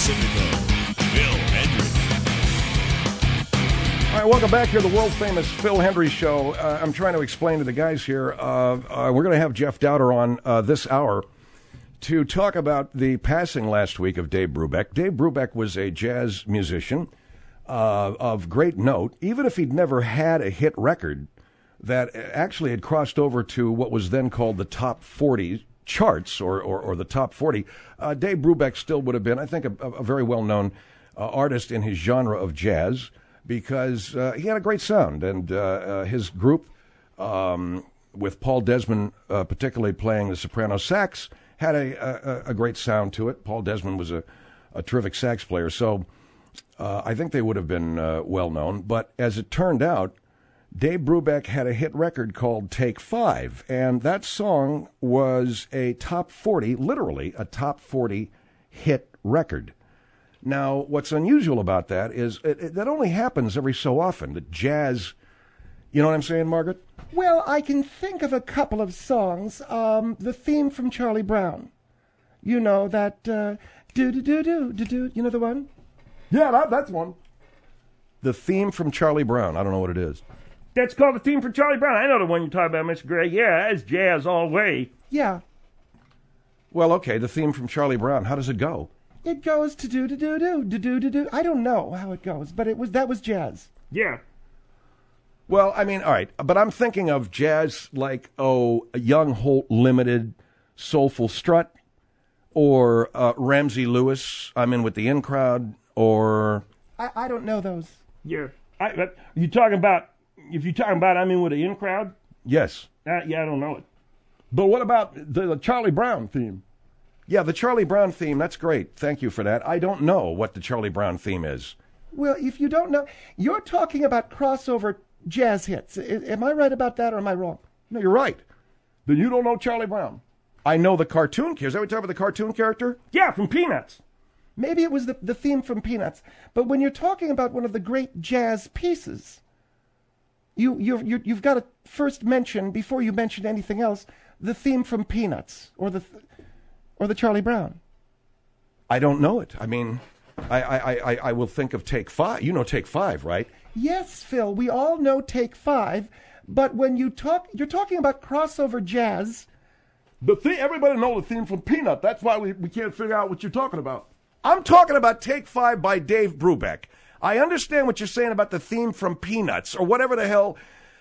Pacifico, Phil Hendry. All right, welcome back here to the world-famous Phil Hendry Show. I'm trying to explain to the guys here. We're going to have Jeff Dowder on this hour to talk about the passing last week of Dave Brubeck. Dave Brubeck was a jazz musician of great note, even if he'd never had a hit record that actually had crossed over to what was then called the top 40 charts or the top 40. Dave Brubeck still would have been, I think, a very well-known artist in his genre of jazz, because he had a great sound, and his group, with Paul Desmond particularly playing the soprano sax, had a great sound to it. Paul Desmond was a terrific sax player, so I think they would have been well-known. But as it turned out, Dave Brubeck had a hit record called Take 5, and that song was a top 40, literally a top 40 hit record. Now, what's unusual about that is that only happens every so often, that jazz, you know what I'm saying, Margaret? Well, I can think of a couple of songs. The theme from Charlie Brown. You know, that do-do-do-do-do-do. You know the one? Yeah, that's one. The theme from Charlie Brown. I don't know what it is. That's called the theme from Charlie Brown. I know the one you're talking about, Mr. Gray. Yeah, that's jazz all the way. Yeah. Well, okay, the theme from Charlie Brown. How does it go? It goes to do-do-do-do. I don't know how it goes, but that was jazz. Yeah. Well, I mean, all right, but I'm thinking of jazz like, a Young Holt Limited, Soulful Strut, or Ramsey Lewis, I'm In With the In Crowd, or... I don't know those. Yeah. You talking about, if you're talking about I'm In With the In Crowd? Yes. Yeah, I don't know it. But what about the Charlie Brown theme? Yeah, the Charlie Brown theme, that's great. Thank you for that. I don't know what the Charlie Brown theme is. Well, if you don't know, you're talking about crossover jazz hits. Am I right about that, or am I wrong? No, you're right. Then you don't know Charlie Brown. I know the cartoon character. Is that what you're talking about, the cartoon character? Yeah, from Peanuts. Maybe it was the theme from Peanuts. But when you're talking about one of the great jazz pieces, you've got to first mention, before you mention anything else, the theme from Peanuts, or the Charlie Brown. I don't know it. I mean, I will think of Take 5. You know Take 5, right? Yes, Phil, we all know Take 5, but when you're talking about crossover jazz. Everybody knows the theme from Peanut. That's why we can't figure out what you're talking about. I'm talking about Take 5 by Dave Brubeck. I understand what you're saying about the theme from Peanuts, or whatever the hell.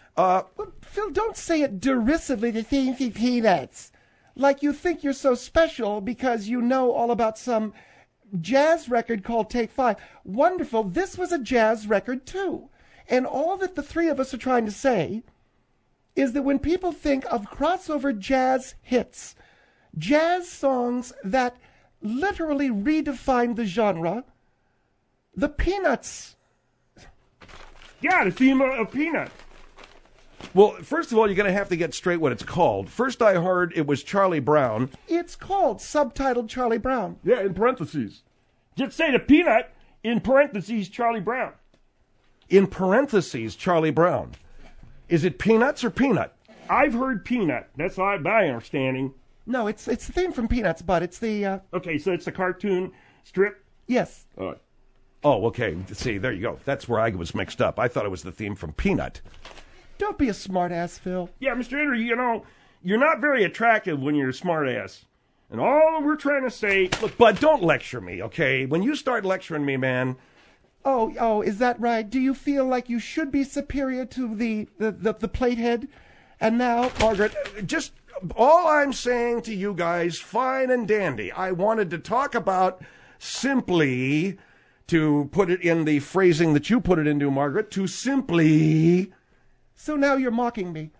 Phil, don't say it derisively, the theme from Peanuts. Like you think you're so special because you know all about some jazz record called Take 5. Wonderful. This was a jazz record, too. And all that the three of us are trying to say is that when people think of crossover jazz hits, jazz songs that literally redefined the genre, the Peanuts. Yeah, the theme of Peanuts. Well, first of all, you're going to have to get straight what it's called. First I heard it was Charlie Brown. It's called subtitled Charlie Brown. Yeah, in parentheses. Just say the Peanut, in parentheses, Charlie Brown. In parentheses, Charlie Brown. Is it Peanuts or Peanut? I've heard Peanut. That's my understanding. No, it's the theme from Peanuts, but it's the... Okay, so it's the cartoon strip? Yes. All right. Oh, okay. See, there you go. That's where I was mixed up. I thought it was the theme from Peanut. Don't be a smartass, Phil. Yeah, Mr. Henry, you're not very attractive when you're a smartass. And all we're trying to say... Look, Bud, don't lecture me, okay? When you start lecturing me, man... Oh, is that right? Do you feel like you should be superior to the platehead? And now... Margaret, just... All I'm saying to you guys, fine and dandy. I wanted to talk about simply, to put it in the phrasing that you put it into, Margaret, to simply... So now you're mocking me.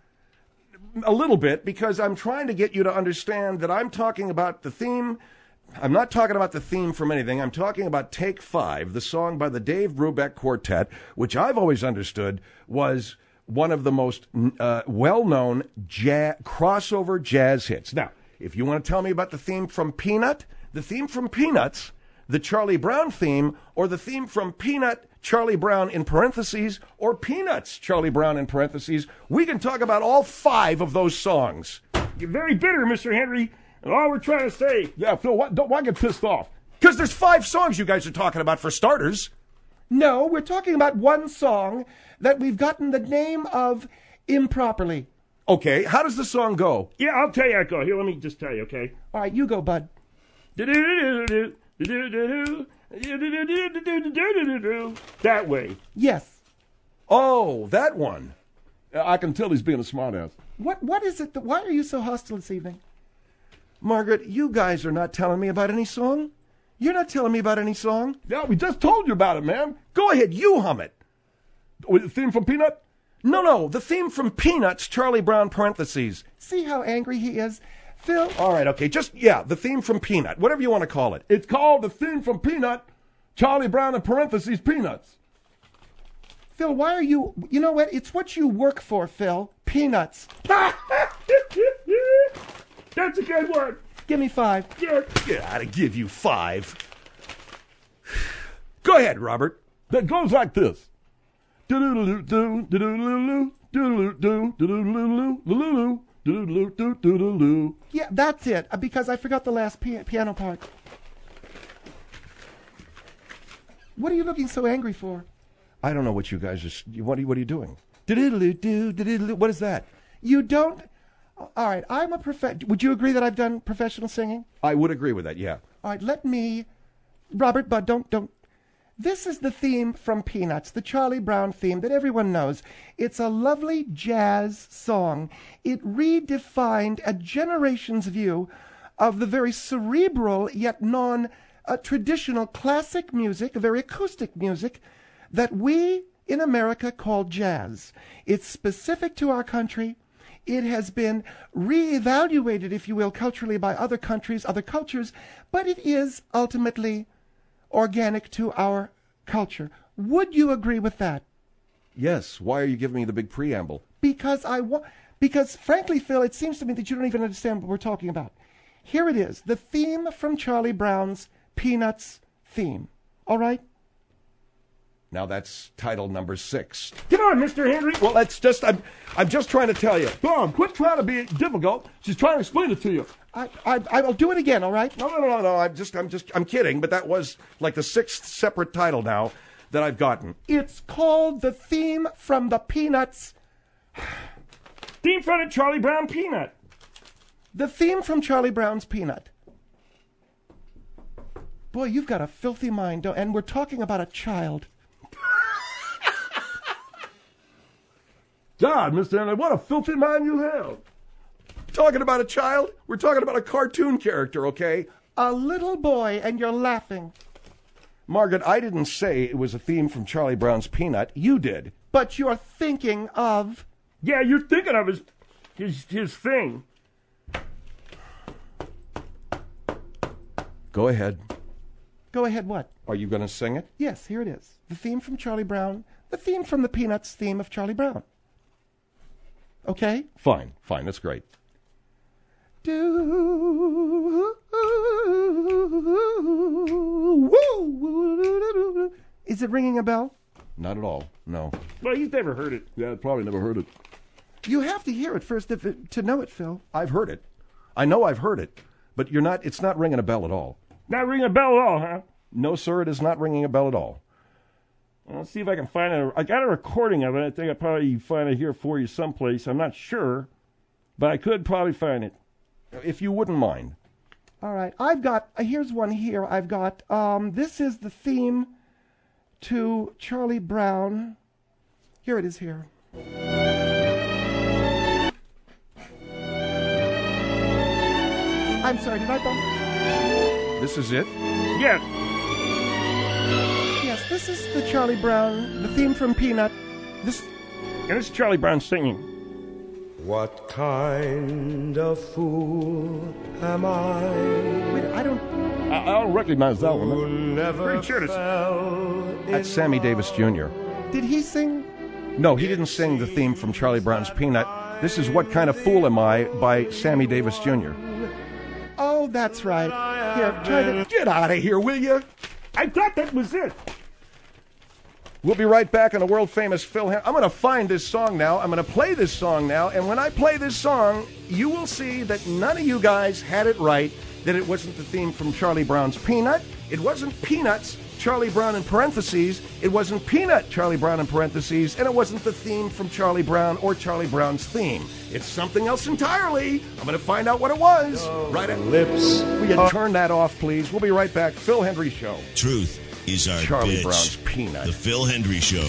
A little bit, because I'm trying to get you to understand that I'm talking about the theme. I'm not talking about the theme from anything. I'm talking about Take 5, the song by the Dave Brubeck Quartet, which I've always understood was one of the most well-known crossover jazz hits. Now, if you want to tell me about the theme from Peanut, the theme from Peanuts, the Charlie Brown theme, or the theme from Peanut, Charlie Brown in parentheses, or Peanuts, Charlie Brown in parentheses, we can talk about all 5 of those songs. You're very bitter, Mr. Henry, and all we're trying to say... Yeah, Phil, why get pissed off? Because there's 5 songs you guys are talking about for starters. No, we're talking about one song that we've gotten the name of improperly. Okay, how does the song go? Yeah, I'll tell you how it goes. Here, let me just tell you, okay? All right, you go, bud. That way. Yes. Oh, that one. I can tell he's being a smartass. What is it? Why are you so hostile this evening? Margaret, you guys are not telling me about any song? You're not telling me about any song? Yeah, we just told you about it, man. Go ahead, you hum it. With the theme from Peanut? No, the theme from Peanuts, Charlie Brown parentheses. See how angry he is? Phil, All right, okay, the theme from Peanut, whatever you want to call it. It's called the theme from Peanut, Charlie Brown in parentheses, Peanuts. Phil, why are you... You know what? It's what you work for, Phil. Peanuts. That's a good one. Give me 5. Yeah. Yeah, I'd give you 5. Go ahead, Robert. That goes like this. Do-do-do-do, do-do-do-do, do-do-do, do-do-do-do, do-do-do, do-do-do, do-do-do. Yeah, that's it, because I forgot the last piano part. What are you looking so angry for? I don't know what you guys are... What are you doing? Do-do-do-do, what is that? You don't... All right, I'm a Would you agree that I've done professional singing? I would agree with that, yeah. All right, let me... Robert, Bud, don't... This is the theme from Peanuts, the Charlie Brown theme that everyone knows. It's a lovely jazz song. It redefined a generation's view of the very cerebral yet non-traditional classic music, very acoustic music, that we in America call jazz. It's specific to our country. It has been reevaluated, if you will, culturally by other countries, other cultures, but it is ultimately organic to our culture. Would you agree with that? Yes, why are you giving me the big preamble? Because frankly, Phil, it seems to me that you don't even understand what we're talking about. Here it is, the theme from Charlie Brown's Peanuts theme. All right? Now that's title number 6. Come on, Mr. Henry. Well, that's just... I'm just trying to tell you. Tom, quit trying to be difficult. She's trying to explain it to you. I'll do it again, all right? No. I'm kidding, but that was like the 6th separate title now that I've gotten. It's called the theme from the Peanuts. Theme from the Charlie Brown Peanut. The theme from Charlie Brown's Peanut. Boy, you've got a filthy mind, and we're talking about a child. God, Mr. Henry, what a filthy mind you have. Talking about a child? We're talking about a cartoon character, okay? A little boy, and you're laughing. Margaret, I didn't say it was a theme from Charlie Brown's Peanut. You did. But you're thinking of... Yeah, you're thinking of his thing. Go ahead. Go ahead, what? Are you going to sing it? Yes, here it is. The theme from Charlie Brown. The theme from the Peanuts theme of Charlie Brown. Okay? Fine, that's great. Is it ringing a bell? Not at all, no. Well, you've never heard it. Yeah, probably never heard it. You have to hear it first to know it, Phil. I've heard it. I know I've heard it, but it's not ringing a bell at all. Not ringing a bell at all, huh? No, sir, it is not ringing a bell at all. Well, let's see if I can find it. I got a recording of it. I think I'll probably find it here for you someplace. I'm not sure, but I could probably find it. If you wouldn't mind. All right. Here's one here. I've got, this is the theme to Charlie Brown. Here it is here. I'm sorry, did I bump? This is it? Yes. Yes, this is the Charlie Brown, the theme from Peanut. And this is Charlie Brown singing. What kind of fool am I? Wait, I don't... I don't recognize that one. Who never Pretty sure it is. fell That's in Sammy Davis Jr. Did he sing? No, he didn't sing the theme from Charlie Brown's Peanut. This is What Kind of Fool Am I by Sammy Davis Jr. Oh, that's right. Here, try to... Get out of here, will you? I thought that was it. We'll be right back on the world-famous Phil Henry. I'm going to find this song now. I'm going to play this song now. And when I play this song, you will see that none of you guys had it right. that it wasn't the theme from Charlie Brown's Peanut. It wasn't Peanuts, Charlie Brown in parentheses. It wasn't Peanut, Charlie Brown in parentheses. And it wasn't the theme from Charlie Brown or Charlie Brown's theme. It's something else entirely. I'm going to find out what it was. Right at Lips. Will you turn that off, please? We'll be right back. Phil Hendry Show. Truth is our Charlie bitch. Brown's Peanut. The Phil Hendry Show.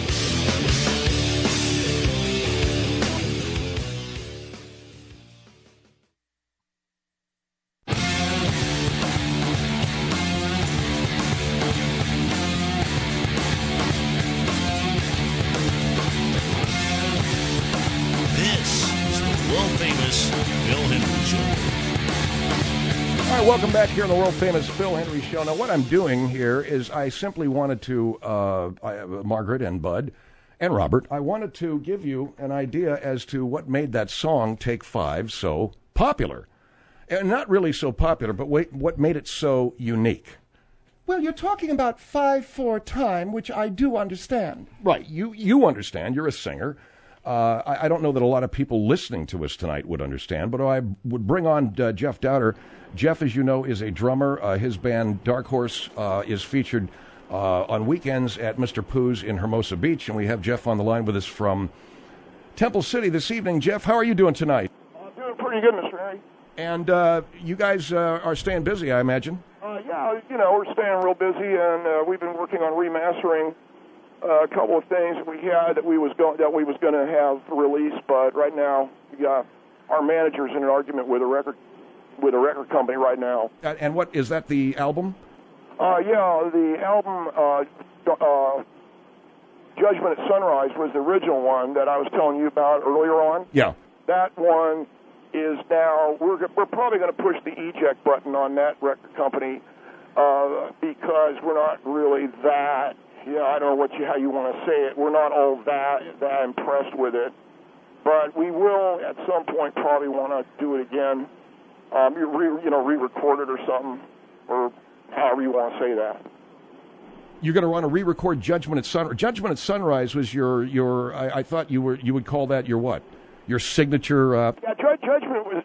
This is the world-famous Phil Hendry Show. All right, welcome back here on the world-famous Phil Hendry Show. Now, what I'm doing here is I simply wanted to, Margaret and Bud and Robert, I wanted to give you an idea as to what made that song, Take Five, so popular. And not really so popular, but what made it so unique. Well, you're talking about 5/4 time, which I do understand. Right, you understand, you're a singer. I don't know that a lot of people listening to us tonight would understand, but I would bring on Jeff Dowder. Jeff, as you know, is a drummer. His band, Dark Horse, is featured on weekends at Mr. Pooh's in Hermosa Beach, and we have Jeff on the line with us from Temple City this evening. Jeff, how are you doing tonight? I'm doing pretty good, Mr. Harry. And you guys are staying busy, I imagine? Yeah, we're staying real busy, and we've been working on remastering a couple of things that we had that we was going to have released, but right now, our manager's in an argument with a record company right now. And what is that? The album? Yeah, the album Judgment at Sunrise was the original one that I was telling you about earlier on. Yeah. That one is now we're probably going to push the eject button on that record company because we're not really that. Yeah, I don't know how you want to say it. We're not all that impressed with it, but we will at some point probably want to do it again. Re-record it or something, or however you want to say that. You're going to want to re-record Judgment at Sunrise. Judgment at Sunrise was your. I thought you would call that your what? Your signature. Yeah, Judgment was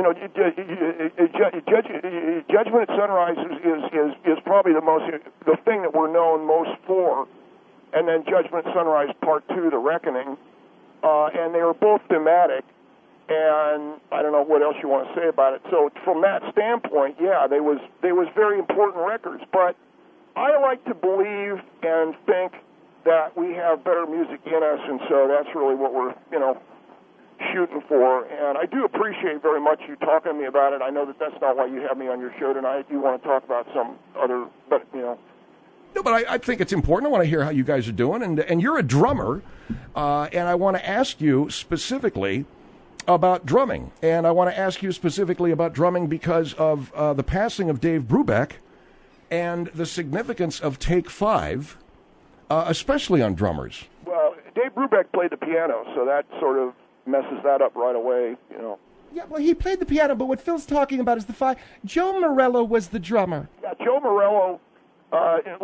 Judgment at Sunrise is probably the thing that we're known most for, and then Judgment at Sunrise Part 2, The Reckoning, and they were both thematic. And I don't know what else you want to say about it. So from that standpoint, yeah, they was very important records. But I like to believe and think that we have better music in us, and so that's really what we're shooting for. And I do appreciate very much you talking to me about it. I know that that's not why you have me on your show tonight. You want to talk about some other, but No, but I think it's important. I want to hear how you guys are doing, and you're a drummer, and I want to ask you specifically about drumming, and I want to ask you specifically about drumming because of the passing of Dave Brubeck and the significance of Take Five, especially on drummers. Well, Dave Brubeck played the piano, so that sort of messes that up right away, Yeah, well, he played the piano, but what Phil's talking about is the five. Joe Morello was the drummer. Yeah, Joe Morello. Let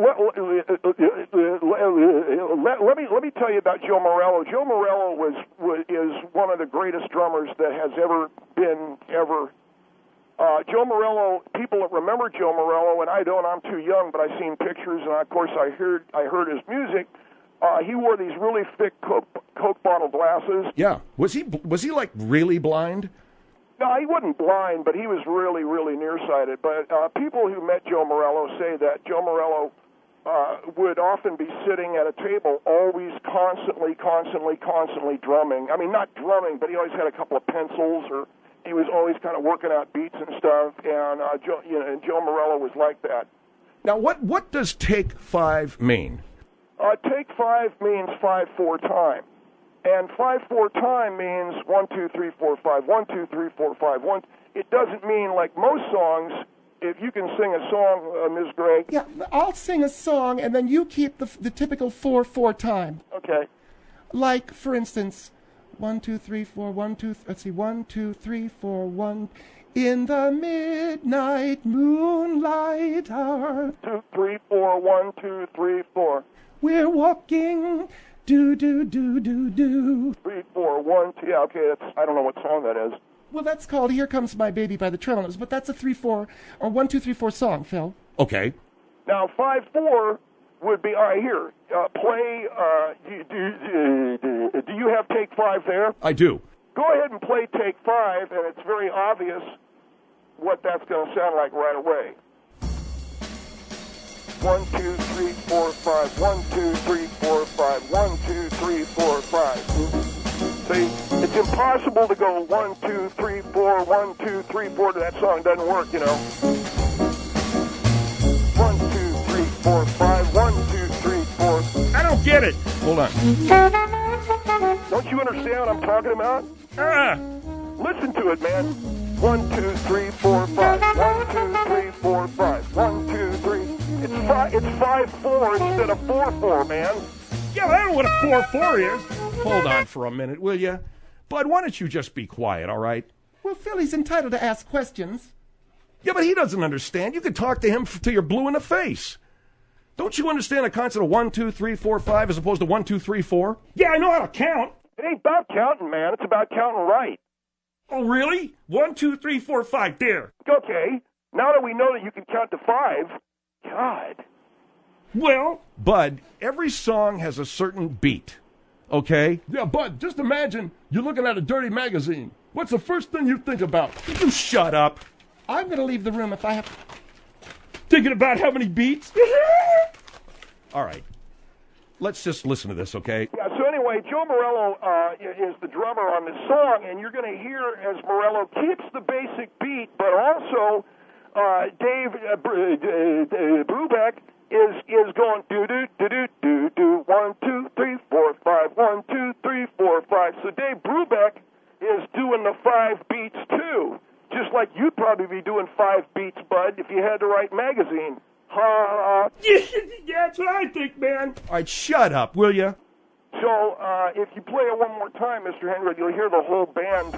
me tell you about Joe Morello. Joe Morello is one of the greatest drummers that has ever been ever. Joe Morello, people that remember Joe Morello, and I don't. I'm too young, but I've seen pictures, and of course I heard his music. He wore these really thick Coke bottle glasses. Yeah, was he like really blind? No, he wasn't blind, but he was really, really nearsighted. But people who met Joe Morello say that Joe Morello would often be sitting at a table, always constantly drumming. I mean, not drumming, but he always had a couple of pencils, or he was always kind of working out beats and stuff. And Joe Morello was like that. Now, what does Take Five mean? Take Five means 5/4 time. And 5/4 time means 1, 2, 3, 4, 5. 1, 2, 3, 4, 5. 1. It doesn't mean like most songs. If you can sing a song, Ms. Gray. Yeah, I'll sing a song, and then you keep the typical 4/4 time. Okay. Like, for instance, 1, 2, 3, 4. 1, 2. Let's see. 1, 2, 3, 4. 1. In the midnight moonlight hour. 2, 3, 4. 1, 2, 3, 4. We're walking. Do, do, do, do, do. 3, 4, 1, 2. Yeah, okay. I don't know what song that is. Well, that's called Here Comes My Baby by the Tremeloes, but that's a 3/4 or 1, 2, 3, 4 song, Phil. Okay. Now 5/4 would be all right. Here, play. Do you have take 5 there? I do. Go ahead and play take 5, and it's very obvious what that's going to sound like right away. 1, 2, 3, 4, 5. 1, 2, 3, 4, 5. 1, 2, 3, 4, 5. See, it's impossible to go 1, 2, 3, 4, 1, 2, 3, 4 to that song. It doesn't work, you know. 1, 2, 3, 4, 5. 1, 2, 3, 4. I don't get it. Hold on. Don't you understand what I'm talking about? Ah, Listen to it, man. 1, 2, 3, 4, 5. 1, 2, 3, 4, 5. 1, 2, 3. It's 5/4 instead of 4/4, man. yeah, I don't know what a 4/4 is. Hold on for a minute, will you? Bud, why don't you just be quiet, all right? Well, Phil, he's entitled to ask questions. Yeah, but he doesn't understand. You could talk to him till you're blue in the face. Don't you understand the concept of 1, 2, 3, 4, 5 as opposed to 1, 2, 3, 4? Yeah, I know how to count. It ain't about counting, man. It's about counting right. Oh, really? 1, 2, 3, 4, 5. There. Okay, now that we know that you can count to 5, God. Well, Bud, every song has a certain beat, okay? yeah, Bud, just imagine you're looking at a dirty magazine. What's the first thing you think about? You shut up. I'm going to leave the room if I have... Thinking about how many beats? All right. Let's just listen to this, okay? Yeah, so anyway, Joe Morello is the drummer on this song, and you're going to hear as Morello keeps the basic beat, but also Dave Brubeck is going do 1, 2, 3, 4, 5. 1, 2, 3, 4, 5. So Dave Brubeck is doing the 5 beats too, just like you'd probably be doing 5 beats, Bud, if you had the right magazine. Yeah, that's what I think, man. All right, shut up, will you? So if you play it one more time, Mr. Henry, you'll hear the whole band.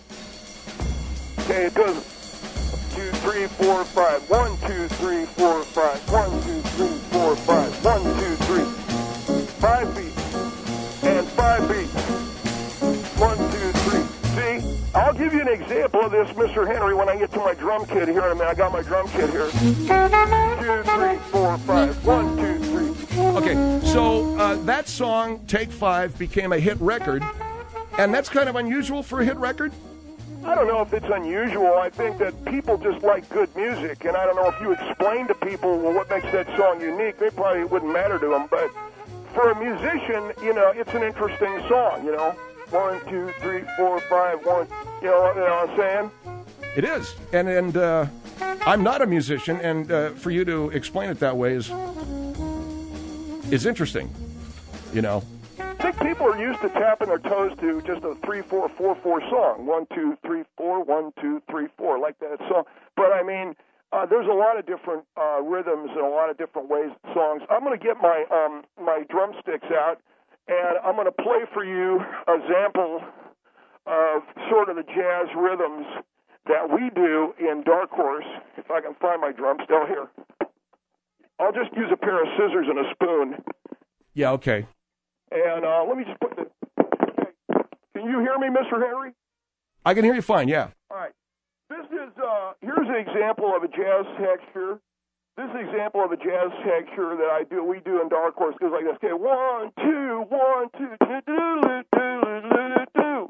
Okay, it goes 2, 3, 4, 5. 1, 2, 3, 4, 5. 1, 2, 3, 4, 5. 1, 2, 3. 5 beats. And 5 beats. 1, 2, 3. See? I'll give you an example of this, Mr. Henry, when I get to my drum kit here in a minute. I got my drum kit here. 2, 3, 4, 5. 1, 2, 3. Okay, so that song, Take 5, became a hit record, and that's kind of unusual for a hit record? I don't know if it's unusual. I think that people just like good music, and I don't know if you explain to people, well, what makes that song unique, they probably wouldn't matter to them, but for a musician, you know, it's an interesting song, you know. 1, 2, 3, 4, 5, 1, you know what I'm saying? It is, and I'm not a musician, and for you to explain it that way is interesting, you know. I think people are used to tapping their toes to just a 3-4-4-4 song. 1, 2, 3, 4, 1, 2, 3, 4, like that song. But I mean, there's a lot of different rhythms and a lot of different ways songs. I'm going to get my my drumsticks out, and I'm going to play for you a sample of sort of the jazz rhythms that we do in Dark Horse. If I can find my drum still here. I'll just use a pair of scissors and a spoon. Yeah, okay. And let me just put the... Okay. Can you hear me, Mr. Henry? I can hear you fine, yeah. All right. This is, here's an example of a jazz texture. This is an example of a jazz texture that we do in Dark Horse. It goes like this. Okay, 1, 2, 1, 2, do, do, do, do, do.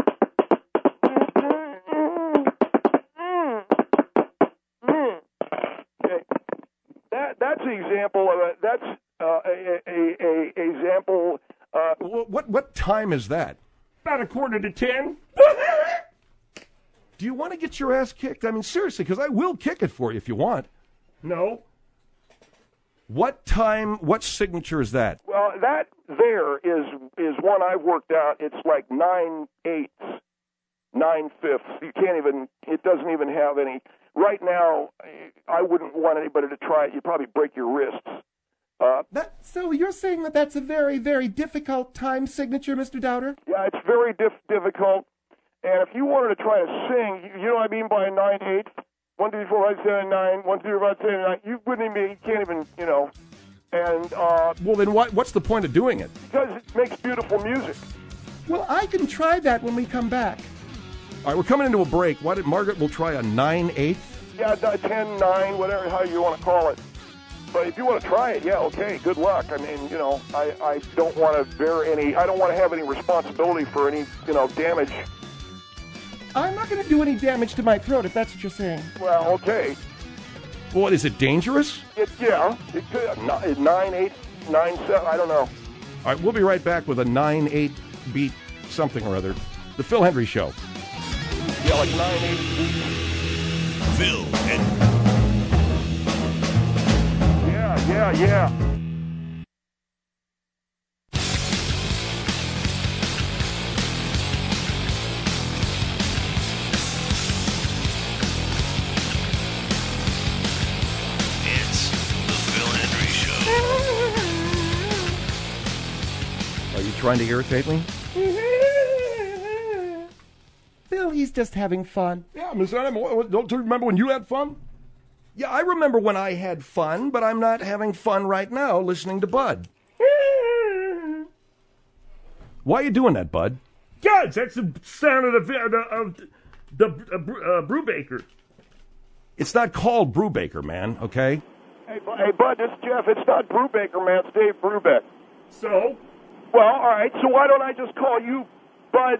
Okay. That's an example of it. That's a example. What time is that? About 9:45. Do you want to get your ass kicked? I mean, seriously, because I will kick it for you if you want. No. What time, what signature is that? Well, that there is one I've worked out. It's like 9/8, 9/5. You can't even, it doesn't even have any. Right now, I wouldn't want anybody to try it. You'd probably break your wrists. So you're saying that that's a very, very difficult time signature, Mr. Dowder? Yeah, it's very difficult. And if you wanted to try to sing, you know what I mean by a 9/8? 1, 2, 3, 4, 5, 6, 7, 9. 1, 2, 3, 4, 5, 6, 7, 9. You wouldn't even, you can't even, you know. And well, then what's the point of doing it? Because it makes beautiful music. Well, I can try that when we come back. All right, we're coming into a break. Why did Margaret will try a 9/8? Yeah, 10, 9, whatever, how you want to call it. But if you want to try it, yeah, okay, good luck. I mean, you know, I don't want to I don't want to have any responsibility for any, you know, damage. I'm not going to do any damage to my throat, if that's what you're saying. Well, okay. What, is it dangerous? It could, 9, 8, 9, 7, I don't know. All right, we'll be right back with a 9/8 beat something or other. The Phil Hendry Show. Yeah, like 9, 8. Phil Hendry. Yeah. It's the Phil Hendry Show. Are you trying to irritate me? Phil, he's just having fun. Yeah, Miss Adam, don't you remember when you had fun? Yeah, I remember when I had fun, but I'm not having fun right now listening to Bud. Why are you doing that, Bud? God, that's the sound of the Brubaker. It's not called Brubaker, man, okay? Hey, Bud, this is Jeff. It's not Brubaker, man. It's Dave Brubeck. So? Well, all right, so why don't I just call you Bud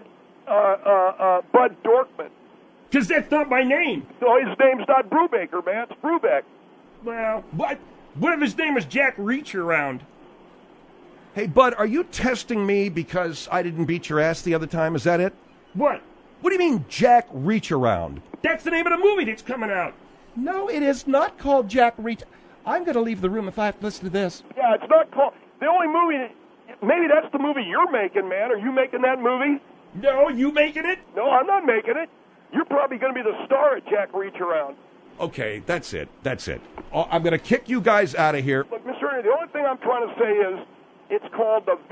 Dorkman? Because that's not my name. So his name's not Brubaker, man. It's Brubeck. Well, what if his name was Jack Reach Around? Hey, Bud, are you testing me because I didn't beat your ass the other time? Is that it? What? What do you mean, Jack Reach Around? That's the name of the movie that's coming out. No, it is not called Jack Reach. I'm going to leave the room if I have to listen to this. Yeah, it's not called... The only movie... Maybe that's the movie you're making, man. Are you making that movie? No, you making it? No, I'm not making it. You're probably going to be the star at Jack Reach Around. Okay, that's it. Oh, I'm going to kick you guys out of here. Look, Mr. Ernie, the only thing I'm trying to say is it's called the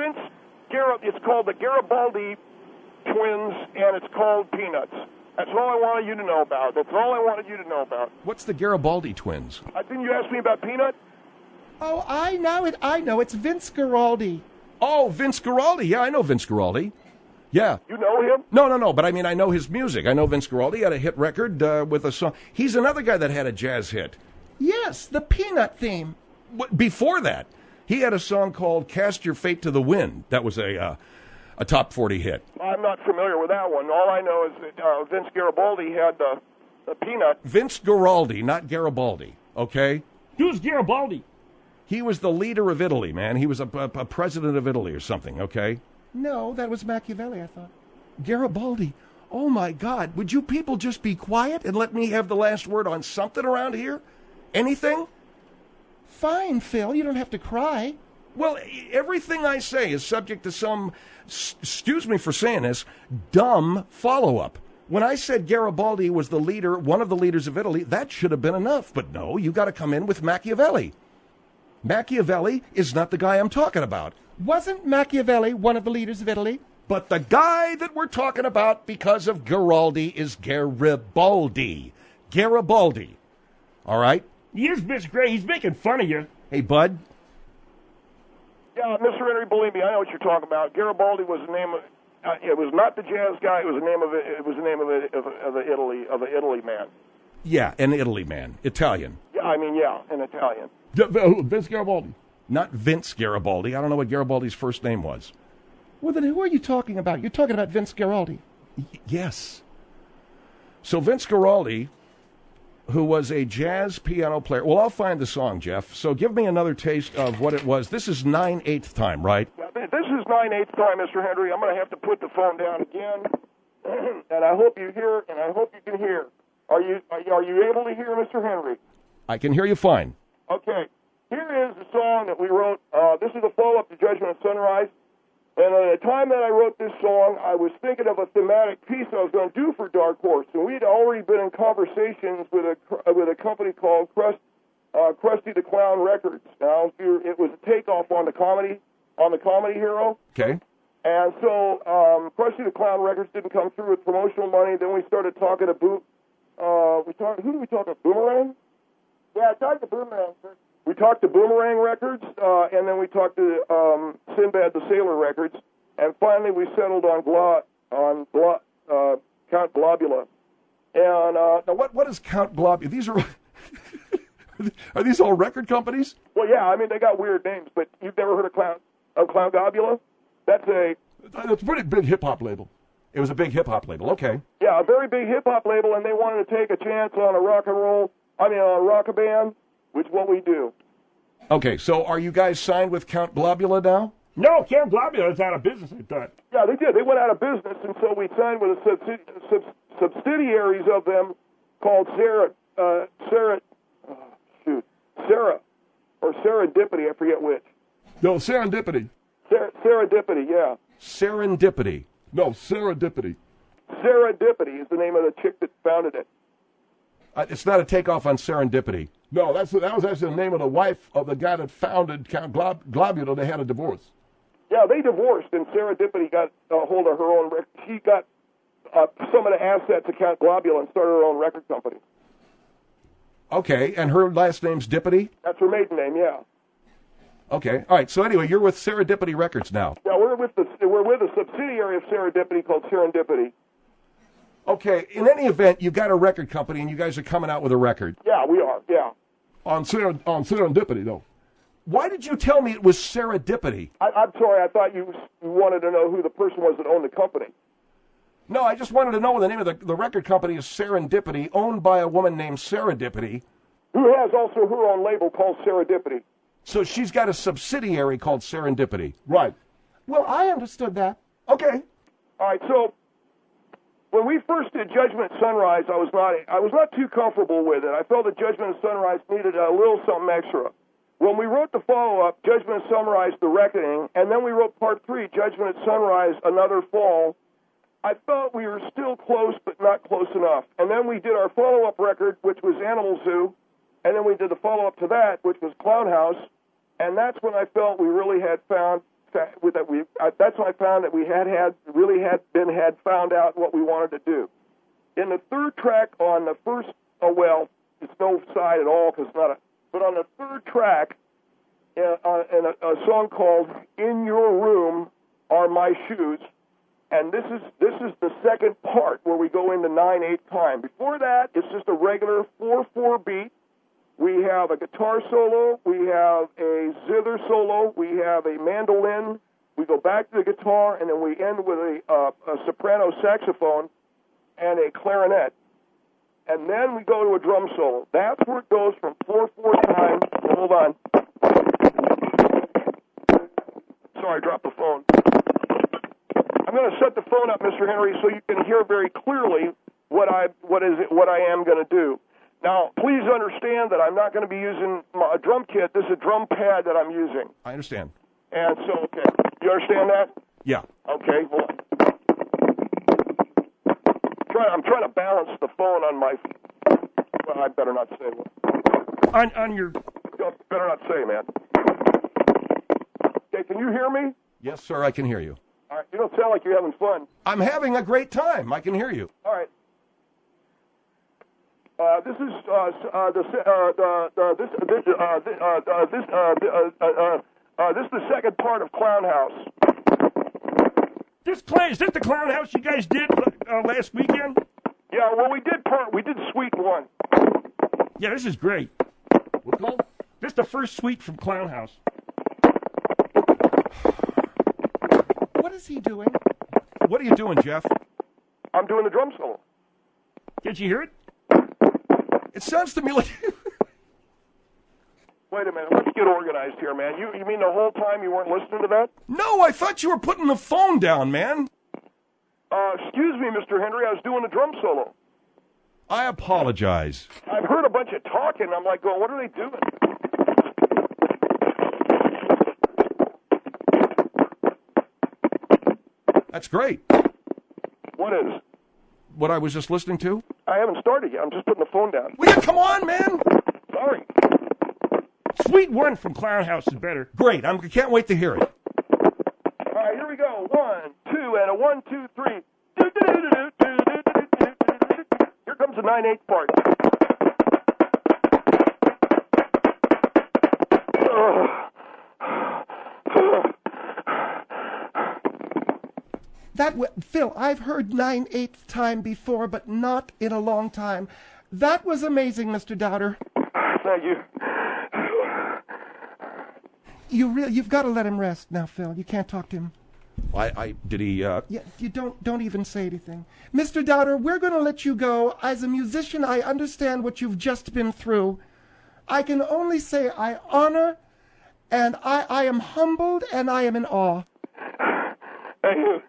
Garibaldi twins, and it's called Peanuts. That's all I wanted you to know about. That's all I wanted you to know about. What's the Garibaldi twins? Didn't you ask me about Peanut? Oh, I know it. It's Vince Guaraldi. Oh, Vince Guaraldi. Yeah, I know Vince Guaraldi. Yeah. You know him? No, but I mean, I know his music. I know Vince Guaraldi. He had a hit record with a song. He's another guy that had a jazz hit. Yes, the Peanut theme. Before that, he had a song called Cast Your Fate to the Wind. That was a top 40 hit. I'm not familiar with that one. All I know is that Vince Garibaldi had the Peanut. Vince Guaraldi, not Garibaldi, okay? Who's Garibaldi? He was the leader of Italy, man. He was a president of Italy or something, okay? No, that was Machiavelli, I thought. Garibaldi. Oh, my God. Would you people just be quiet and let me have the last word on something around here? Anything? Fine, Phil. You don't have to cry. Well, everything I say is subject to some, excuse me for saying this, dumb follow-up. When I said Garibaldi was the leader, one of the leaders of Italy, that should have been enough. But no, you got to come in with Machiavelli. Machiavelli is not the guy I'm talking about. Wasn't Machiavelli one of the leaders of Italy? But the guy that we're talking about because of Guaraldi is Garibaldi. Garibaldi. All right? Here's Miss Gray. He's making fun of you. Hey, Bud. Yeah, Mr. Henry, believe me, I know what you're talking about. Garibaldi was the name of... it was not the jazz guy. It was the name of an Italy man. Yeah, an Italy man. Italian. Yeah, an Italian. Vince Garibaldi. Not Vince Garibaldi. I don't know what Garibaldi's first name was. Well, then who are you talking about? You're talking about Vince Guaraldi. Yes. So Vince Guaraldi, who was a jazz piano player. Well, I'll find the song, Jeff. So give me another taste of what it was. This is 9/8 time, right? Yeah, this is 9/8 time, Mr. Henry. I'm going to have to put the phone down again. And I hope you hear, and I hope you can hear. Are you able to hear, Mr. Henry? I can hear you fine. Okay. Here is the song that we wrote. This is a follow-up to Judgment at Sunrise. And at the time that I wrote this song, I was thinking of a thematic piece I was going to do for Dark Horse. And we had already been in conversations with a company called Krusty the Clown Records. Now, it was a takeoff on the Comedy Hero. Okay. And so Krusty the Clown Records didn't come through with promotional money. Then we started talking to who did we talk to? Boomerang? Yeah, I talked to Boomerang. We talked to Boomerang Records, and then we talked to Sinbad the Sailor Records, and finally we settled on Count Globula. And Now, what is Count Globula? These are these all record companies? well, yeah, I mean they got weird names, but you've never heard of Clown Globula? That's It's a pretty big hip hop label. It was a big hip hop label. Okay. yeah, a very big hip hop label, and they wanted to take a chance on a rock band, which is what we do. Okay, so are you guys signed with Count Globula now? No, Count Globula is out of business, I thought. Yeah, they did. They went out of business, and so we signed with a subsidiaries of them called Sarah or Serendipity. I forget which. No, Serendipity. Serendipity, yeah. Serendipity. No, Serendipity. Serendipity is the name of the chick that founded it. It's not a takeoff on Serendipity. No, that was actually the name of the wife of the guy that founded Count Globula. They had a divorce. Yeah, they divorced, and Serendipity got a hold of her own. She got some of the assets of Count Globula and started her own record company. Okay, and her last name's Dippity? That's her maiden name, yeah. Okay, all right. So anyway, you're with Serendipity Records now. Yeah, we're with a subsidiary of Serendipity called Serendipity. Okay, in any event, you've got a record company, and you guys are coming out with a record. Yeah, we are, yeah. On Serendipity, though. Why did you tell me it was Serendipity? I'm sorry, I thought you wanted to know who the person was that owned the company. No, I just wanted to know the name of the record company is Serendipity, owned by a woman named Serendipity. Who has also her own label called Serendipity. So she's got a subsidiary called Serendipity. Right. Well, I understood that. Okay. All right, so when we first did Judgment Sunrise, I was not too comfortable with it. I felt that Judgment Sunrise needed a little something extra. When we wrote the follow-up, Judgment Sunrise, The Reckoning, and then we wrote Part 3, Judgment Sunrise, Another Fall, I felt we were still close, but not close enough. And then we did our follow-up record, which was Animal Zoo, and then we did the follow-up to that, which was Clown House, and that's when I felt we really had found that's when I found that we had found out what we wanted to do. In the third track on the first, it's no side at all because it's not a. But on the third track, in a song called "In Your Room Are My Shoes," and this is the second part where we go into 9/8 time. Before that, it's just a regular 4/4 beat. We have a guitar solo, we have a zither solo, we have a mandolin, we go back to the guitar, and then we end with a soprano saxophone and a clarinet. And then we go to a drum solo. That's where it goes from 4/4 time. Hold on. Sorry, I dropped the phone. I'm going to set the phone up, Mr. Henry, so you can hear very clearly what I am going to do. Now, please understand that I'm not going to be using a drum kit. This is a drum pad that I'm using. I understand. And so, okay. You understand that? Yeah. Okay, hold on. I'm trying to balance the phone on my... Well, I better not say. On your... Better not say, man. Okay, can you hear me? Yes, sir, I can hear you. All right, you don't sound like you're having fun. I'm having a great time. I can hear you. All right. This is the second part of Clown House. Is this the Clown House you guys did last weekend? Yeah, well, we did Suite 1. Yeah, this is great. What's called? This is the first suite from Clown House. What is he doing? What are you doing, Jeff? I'm doing the drum solo. Did you hear it? It sounds to me like... Wait a minute, let's get organized here, man. You mean the whole time you weren't listening to that? No, I thought you were putting the phone down, man. Excuse me, Mr. Henry, I was doing a drum solo. I apologize. I've heard a bunch of talking, I'm like going, what are they doing? That's great. What is? What I was just listening to? I haven't started yet, I'm just putting the phone down. Will you come on, man? Sorry. Suite 1 from Clown House is better. Great, I can't wait to hear it. All right, here we go. 1, 2, and a 1, 2, 3. Here comes the 9/8 part. Phil, I've heard 9/8 time before, but not in a long time. That was amazing, Mr. Doubter. Thank you. You've got to let him rest now, Phil. You can't talk to him. Did he? Yeah, you don't even say anything. Mr. Doubter, we're going to let you go. As a musician, I understand what you've just been through. I can only say I honor, and I am humbled, and I am in awe. Thank you.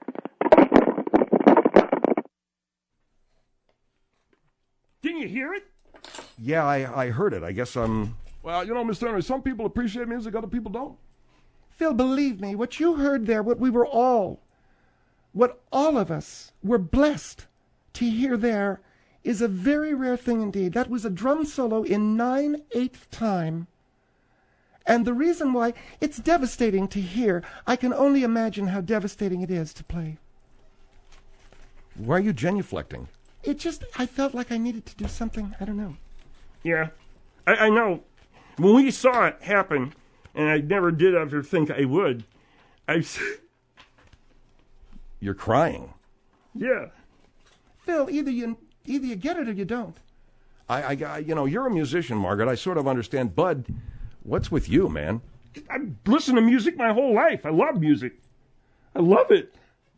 Didn't you hear it? Yeah, I heard it. I guess I'm... Well, you know, Mr. Henry, some people appreciate music, other people don't. Phil, believe me, what you heard there, what all of us were blessed to hear there, is a very rare thing indeed. That was a drum solo in 9/8 time. And the reason why, it's devastating to hear. I can only imagine how devastating it is to play. Why are you genuflecting? I felt like I needed to do something. I don't know. Yeah, I know. When we saw it happen, and I never did ever think I would, You're crying. Yeah. Phil, either you get it or you don't. You're a musician, Margaret. I sort of understand. Bud, what's with you, man? I've listened to music my whole life. I love music. I love it.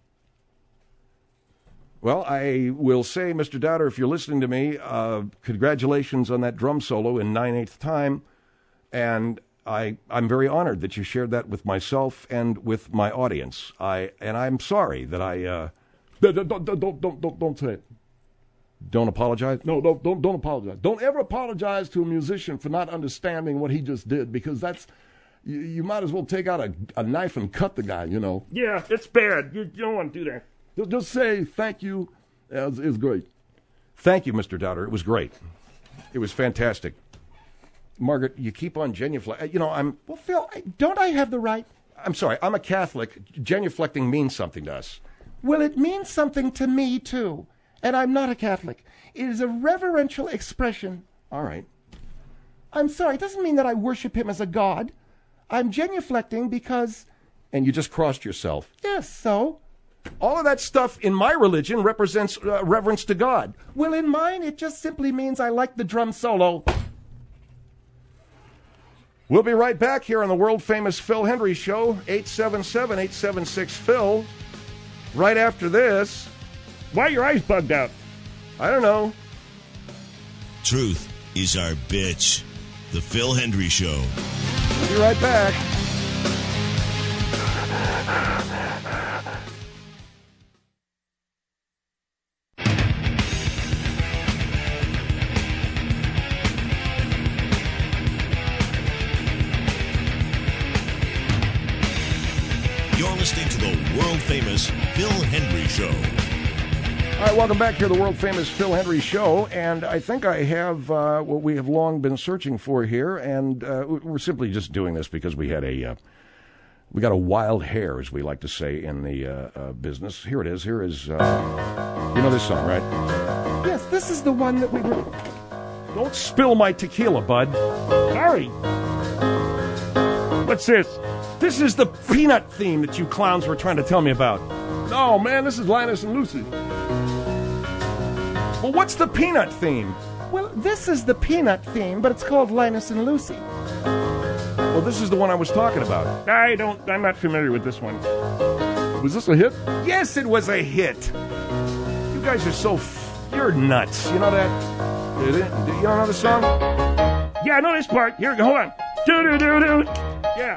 Well, I will say, Mr. Doubter, if you're listening to me, congratulations on that drum solo in 9/8 time. And I'm very honored that you shared that with myself and with my audience. I'm sorry that I... Don't say it. Don't apologize? No, don't apologize. Don't ever apologize to a musician for not understanding what he just did, because that's... You might as well take out a knife and cut the guy, you know. Yeah, it's bad. You don't want to do that. Just say thank you. It's great. Thank you, Mr. Doubter. It was great. It was fantastic. Margaret, you keep on genuflecting. Well, Phil, don't I have the right? I'm sorry. I'm a Catholic. Genuflecting means something to us. Well, it means something to me, too. And I'm not a Catholic. It is a reverential expression. All right. I'm sorry. It doesn't mean that I worship him as a god. I'm genuflecting because... And you just crossed yourself. Yes, so... All of that stuff in my religion represents reverence to God. Well, in mine, it just simply means I like the drum solo. We'll be right back here on the world-famous Phil Hendrie Show, 877-876-PHIL. Right after this... Why are your eyes bugged out? I don't know. Truth is our bitch. The Phil Hendrie Show. We'll be right back. You're listening to the world-famous Phil Hendrie Show. All right, welcome back to the world-famous Phil Hendrie Show, and I think I have what we have long been searching for here, and we're simply just doing this because we had we got a wild hair, as we like to say in the business. Here it is. Here is, you know this song, right? Yes, this is the one that we were... Don't spill my tequila, bud. Sorry. What's this? This is the peanut theme that you clowns were trying to tell me about. No, man, this is Linus and Lucy. Well, what's the peanut theme? Well, this is the peanut theme, but it's called Linus and Lucy. Well, this is the one I was talking about. I'm not familiar with this one. Was this a hit? Yes, it was a hit. You guys are you're nuts. You know that? You don't know the song? Yeah, I know this part. Here, hold on. Do-do-do-do. Yeah.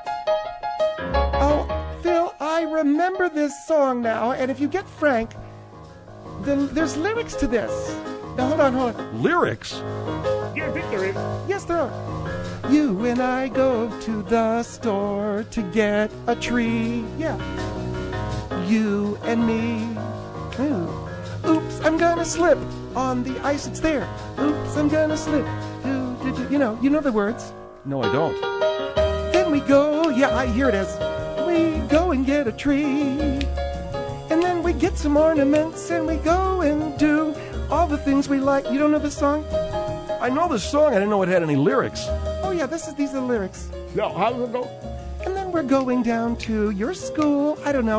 Oh, Phil, I remember this song now, and if you get frank, there's lyrics to this. Now, hold on. Lyrics? Yeah, I think there is. Yes, there are. You and I go to the store to get a tree. Yeah. You and me. Ooh. Oops, I'm gonna slip on the ice. It's there. Oops, I'm gonna slip. You know the words. No, I don't. Then we go. Yeah, here it is. We go and get a tree. And then we get some ornaments and we go and do all the things we like. You don't know the song? I know the song. I didn't know it had any lyrics. Oh, yeah, these are the lyrics. No, how does it go? And then we're going down to your school. I don't know.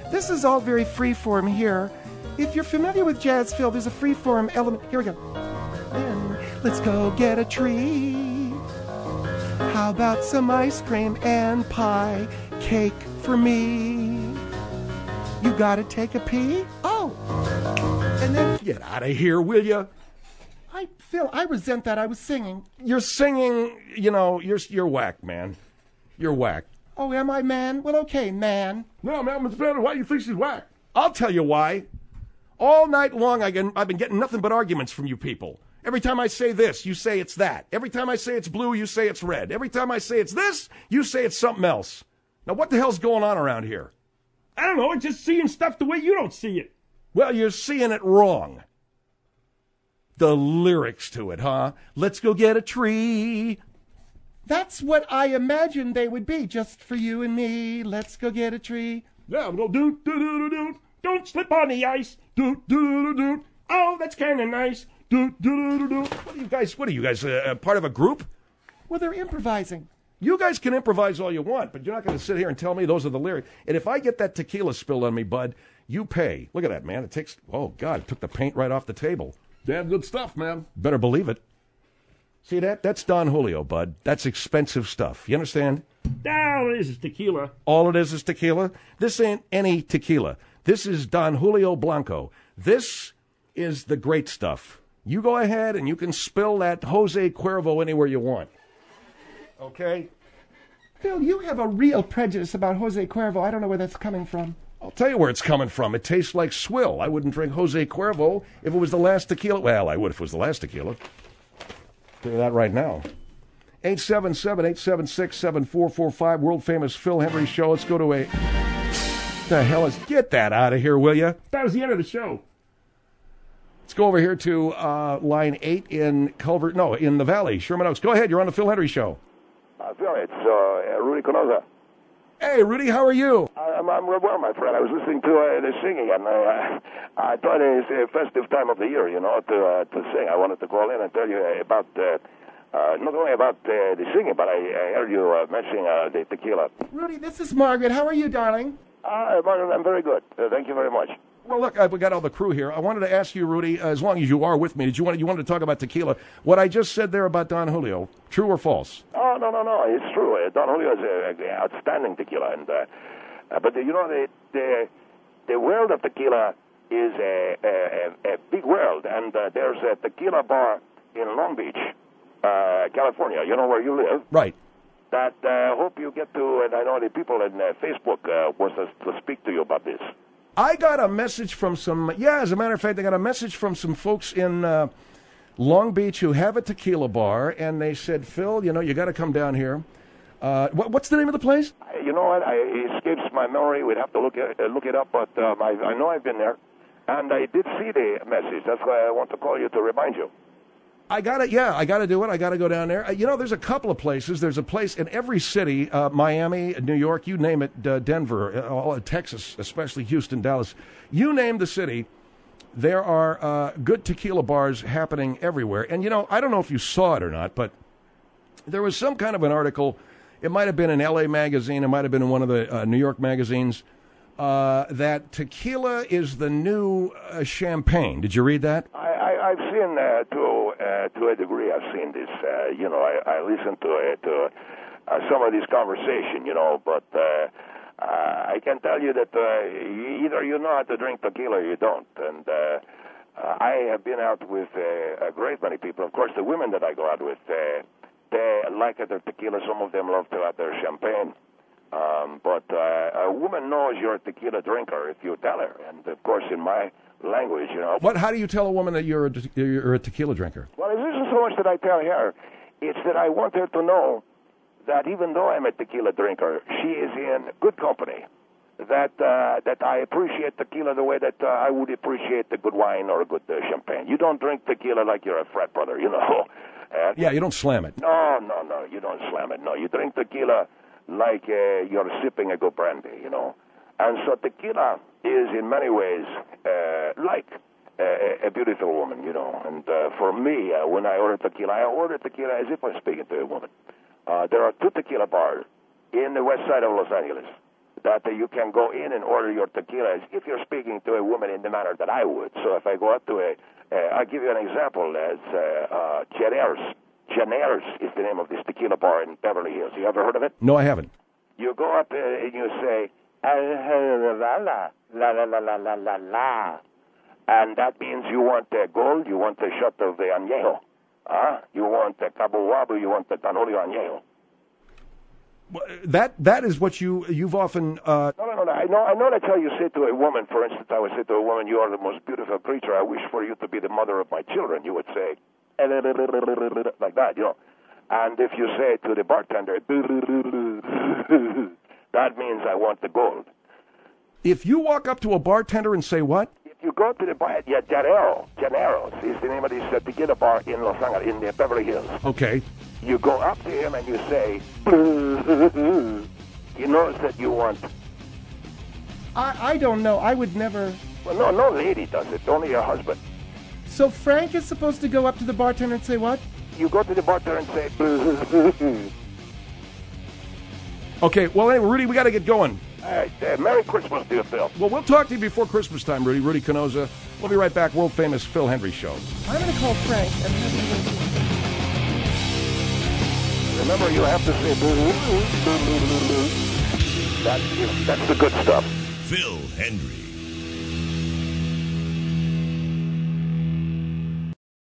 This is all very freeform here. If you're familiar with jazz, Phil, there's a freeform element. Here we go. And let's go get a tree. How about some ice cream and pie cake for me? You gotta take a pee? Oh. And then... Get out of here, will you? Phil, I resent that. I was singing. You're singing, you're whack, man. You're whack. Oh, am I, man? Well, okay, man. No, man, Mr. Fender, why do you think she's whack? I'll tell you why. All night long, I've been getting nothing but arguments from you people. Every time I say this, you say it's that. Every time I say it's blue, you say it's red. Every time I say it's this, you say it's something else. Now, what the hell's going on around here? I don't know. I'm just seeing stuff the way you don't see it. Well, you're seeing it wrong. The lyrics to it, huh? Let's go get a tree. That's what I imagined they would be, just for you and me. Let's go get a tree. Yeah, I'm going do. Don't slip on the ice. Do. Oh, that's kind of nice. Do. What are you guys, part of a group? Well, they're improvising. You guys can improvise all you want, but you're not going to sit here and tell me those are the lyrics. And if I get that tequila spilled on me, bud, you pay. Look at that, man. Oh, God, it took the paint right off the table. Damn good stuff, man. Better believe it. See that? That's Don Julio, bud. That's expensive stuff. You understand? All it is tequila. All it is tequila? This ain't any tequila. This is Don Julio Blanco. This is the great stuff. You go ahead and you can spill that Jose Cuervo anywhere you want. Okay? Phil, you have a real prejudice about Jose Cuervo. I don't know where that's coming from. I'll tell you where it's coming from. It tastes like swill. I wouldn't drink Jose Cuervo if it was the last tequila. Well, I would if it was the last tequila. Tell you that right now. 877-876-7445, world-famous Phil Hendrie Show. Let's go to a... The hell is... Get that out of here, will you? That was the end of the show. Let's go over here to line 8 in in the Valley. Sherman Oaks. Go ahead. You're on the Phil Hendrie Show. Phil, it's Rudy Canosa. Hey, Rudy, how are you? I'm real well, my friend. I was listening to the singing, and I thought it's a festive time of the year, to sing. I wanted to call in and tell you about, not only about the singing, but I heard you mentioning the tequila. Rudy, this is Margaret. How are you, darling? Margaret, I'm very good. Thank you very much. Well, look, we got all the crew here. I wanted to ask you, Rudy, as long as you are with me, you wanted to talk about tequila. What I just said there about Don Julio, true or false? Oh, no. It's true. Don Julio is an outstanding tequila. And but, the world of tequila is a big world. And there's a tequila bar in Long Beach, California. You know where you live? Right. That hope you get to, and I know the people in Facebook wants us to speak to you about this. I got a message from as a matter of fact, I got a message from some folks in Long Beach who have a tequila bar, and they said, Phil, you got to come down here. What's the name of the place? You know what? It escapes my memory. We'd have to look it up, but I know I've been there, and I did see the message. That's why I want to call you to remind you. I got to do it. I got to go down there. There's a couple of places. There's a place in every city, Miami, New York, you name it, Denver, Texas, especially Houston, Dallas. You name the city, there are good tequila bars happening everywhere. And, I don't know if you saw it or not, but there was some kind of an article. It might have been in L.A. magazine. It might have been in one of the New York magazines. That tequila is the new champagne. Did you read that? I've seen to a degree. I've seen this. I listen to some of this conversation. But I can tell you that either you know how to drink tequila or you don't. And I have been out with a great many people. Of course, the women that I go out with, they like their tequila. Some of them love to have their champagne. But a woman knows you're a tequila drinker if you tell her. And, of course, in my language, How do you tell a woman that you're a tequila drinker? Well, it isn't so much that I tell her. It's that I want her to know that even though I'm a tequila drinker, she is in good company. That I appreciate tequila the way that I would appreciate a good wine or a good champagne. You don't drink tequila like you're a frat brother, Yeah, you don't slam it. No, you don't slam it. No, you drink tequila like you're sipping a good brandy, And so tequila is in many ways like a beautiful woman, And for me, when I order tequila as if I'm speaking to a woman. There are 2 tequila bars in the west side of Los Angeles. that you can go in and order your tequila if you're speaking to a woman in the manner that I would. So if I go up to I'll give you an example. As Jenner's is the name of this tequila bar in Beverly Hills. You ever heard of it? No, I haven't. You go up and you say, la la la la la la la la, and that means you want gold, you want a shot of the añejo, you want the cabo wabo, you want the tanolio añejo. That is what you've often. No. I know that's how you say to a woman. For instance, I would say to a woman, "You are the most beautiful creature. I wish for you to be the mother of my children." You would say like that, you know. And if you say to the bartender, that means I want the gold. If you walk up to a bartender and say what? If you go to the bar, Jennero's is the name of this tequila bar in Los Angeles, in the Beverly Hills. Okay. You go up to him and you say, he knows that you want. I don't know. I would never. Well, no lady does it. Only your husband. So Frank is supposed to go up to the bartender and say what? You go to the bartender and say. Okay. Well, anyway, Rudy, we got to get going. All right. Merry Christmas to you, Phil. Well, we'll talk to you before Christmas time, Rudy. Rudy Canosa. We'll be right back. World famous Phil Hendrie Show. I'm going to call Frank and have him. Remember, you have to say. That's the good stuff. Phil Hendrie.